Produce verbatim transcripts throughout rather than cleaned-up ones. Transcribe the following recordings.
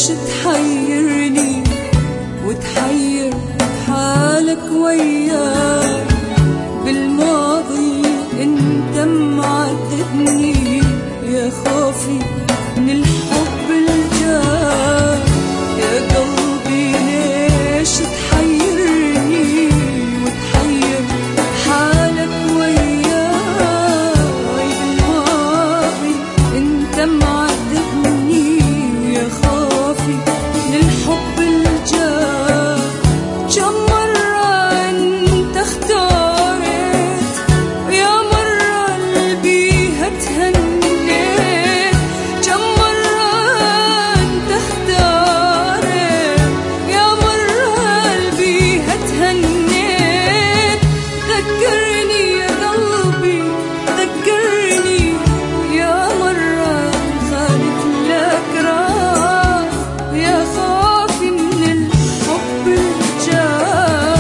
ليش تحيرني وتحير حالك وياي؟ بالماضي انت معذبني يا خوفي من الحب الجاي. يا قلبي ليش تحيرني وتحير حالك وياي؟ بالماضي انت معذبني يا خوفي من الحب الجاي. كم مرة انت اختارت ويا مرة قلبي هتهنيت. كم مرة انت اختارت ويا مرة قلبي هتهنيت. ذكرني يا قلبي ذكرني يا مرة خالف لك راح يا خوفي من الحب الجاي.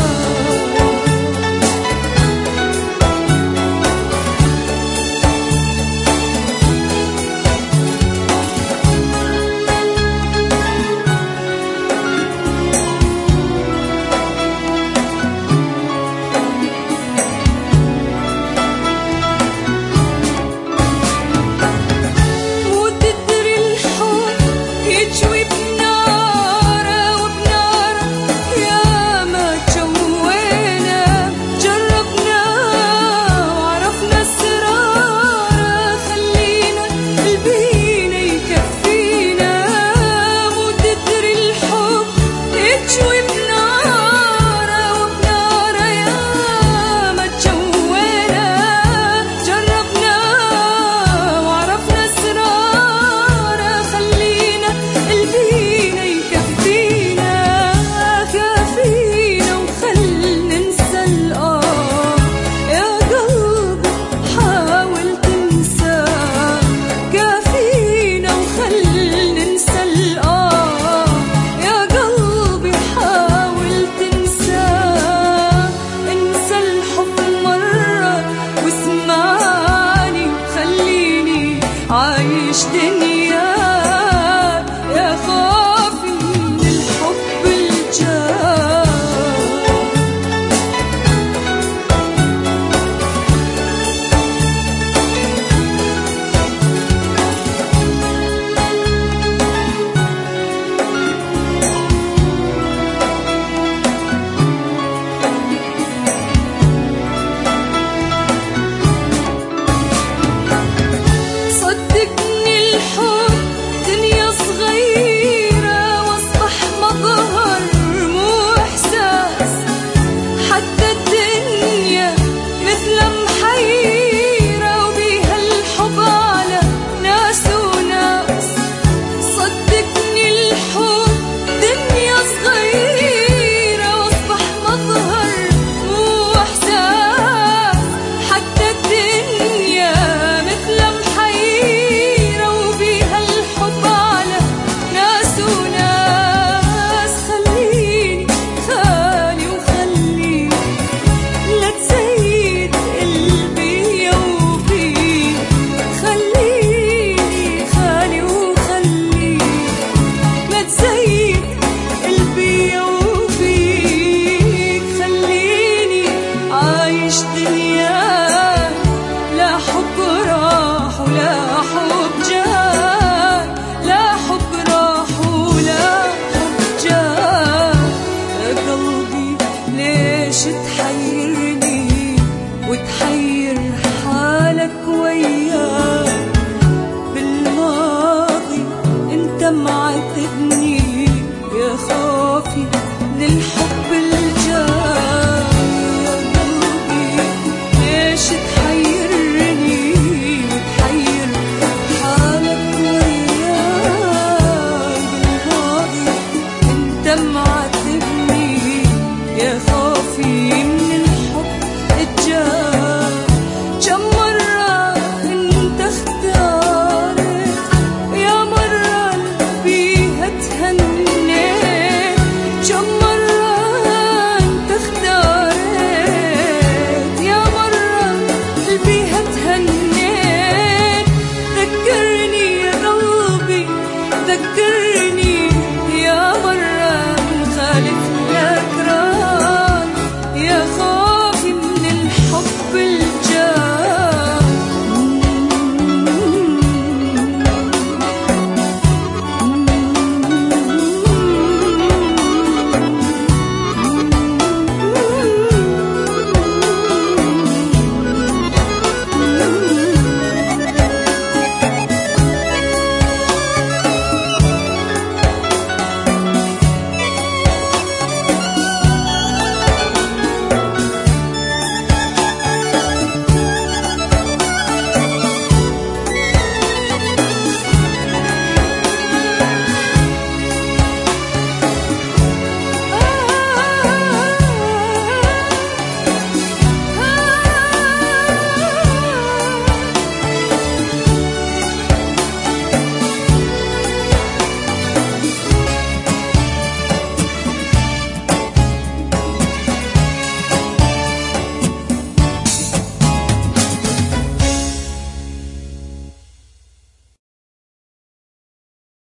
وتدري الحب يجوي بناره وبناره يا ما جوينا جربنا وعرفنا السرار. خلينا قلبينا يكفينا. وتدري الحب يجوي بناره وبناره يا ما جوينا جربنا وعرفنا السرار. خلينا قلبينا يكفينا كافينا وخلنا ننسى الآه. يا قلبي حاول تنسى كافينا وخلنا ننسى الآه. يا قلبي حاول تنسى انسى الحب مرة واسمعني خليني عايش دنيا يا خوفي من الحب الجاي. صدقني الحب دنيا صغيرة واصبح مظهر مو إحساس. حتى الدنيا مثل محيرة وبيها الحب على ناس وناس. صدقني الحب دنيا صغيرة واصبح مظهر مو إحساس. حتى الدنيا مثل محيرة وبيها الحب على ناس وناس. خليني خالي وخليني لا تزيد قلبي وبيك. خليني خالي وخليني لا تزيد قلبي وبيك. خليني عايش دنيا لا حب راح ولا حب جاي. لا حب راح ولا حب جاي. يا قلبي ليش تحيرني وتحير حالك وياي؟ بالماضي انت معاي